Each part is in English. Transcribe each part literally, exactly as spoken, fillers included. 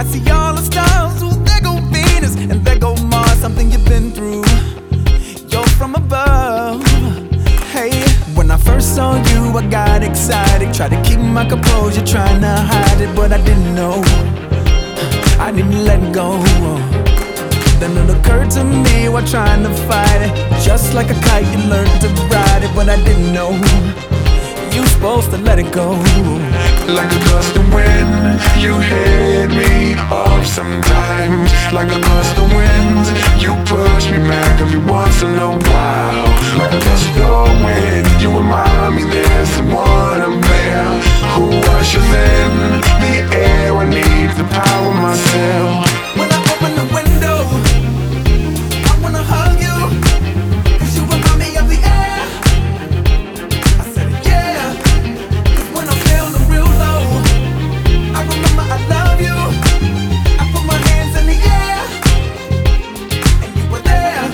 I see all the stars, ooh, there go Venus, and there go Mars, something you've been through. You're from above. Hey, when I first saw you, I got excited. Tried to keep my composure, trying to hide it, but I didn't know. I didn't let go. Then it occurred to me while trying to fight it. Just like a kite, you learned to ride it, but I didn't know you supposed to let it go. Like a gust of wind, you hit me off sometimes. Like a gust of wind, you push me back every once in a while. Like a gust of wind, you remind me there's someone up there who ushers in the air. I need to power myself. When I open the window, I wanna hug you, 'cause you remind me of the air. I said yeah, 'cause when I'm feeling real low, I remember I love you. I put my hands in the air, and you were there.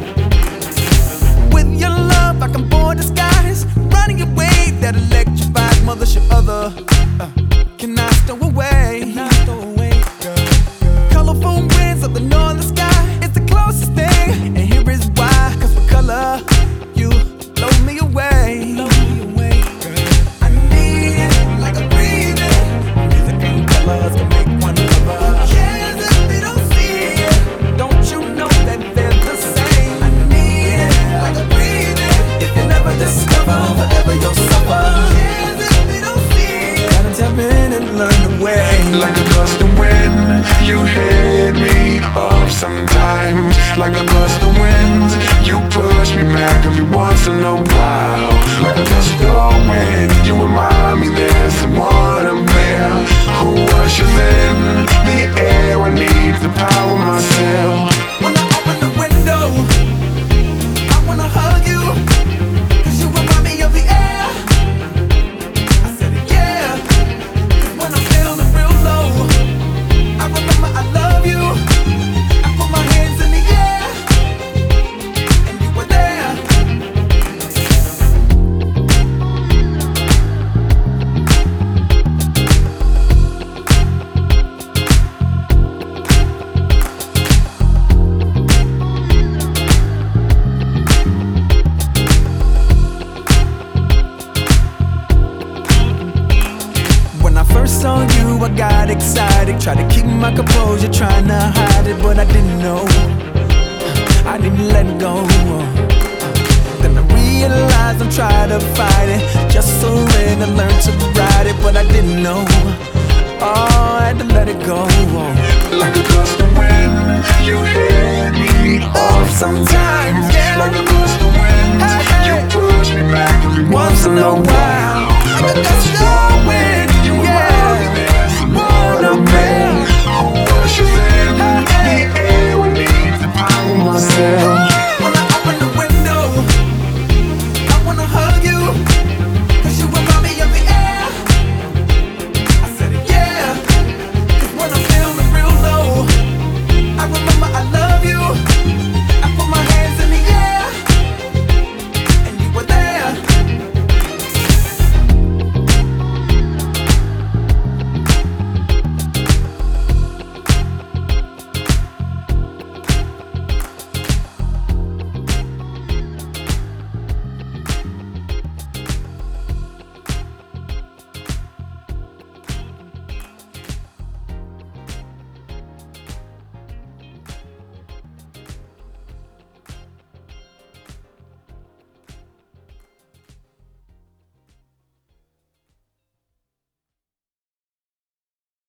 With your love I can board the skies, riding your wave that electrifies mothership other. uh, Can I stow away? Can I stow away, girl? Colorful winds of the northern sky, it's the closest thing, and here is why. 'Cause for color, you blow me away. Blow me away, girl. I need it like a breathing. Music and colors can make one lover. Who cares if they don't see it? Don't you know that they're the same? I need it like a breathing. If you never discover, forever you'll suffer. Who cares if they don't see it? Gotta tap in and learn the way. Like a gust of wind, you hit me off sometimes. Like a gust of wind, you push me back every once in a while. Like a gust of wind, you remind me there's someone up there who ushers in the air. I need to power myself. When I open the window, I wanna hug you, 'cause you remind me of the air. I said yeah, 'cause when I'm feeling real low, I remember I love you. I put my hands in the air, and you were there. When I first saw you, I got excited. Tried to keep my composure, trying to hide it, but I didn't know. I didn't let go. Then I realized I'm trying to fight it. Just surrender, learn to ride it, but I didn't know. Oh, I had to let it go. Like a gust of wind, you hit me off sometimes. Like a gust of wind, you push me back every once in a while. Like a gust of wind.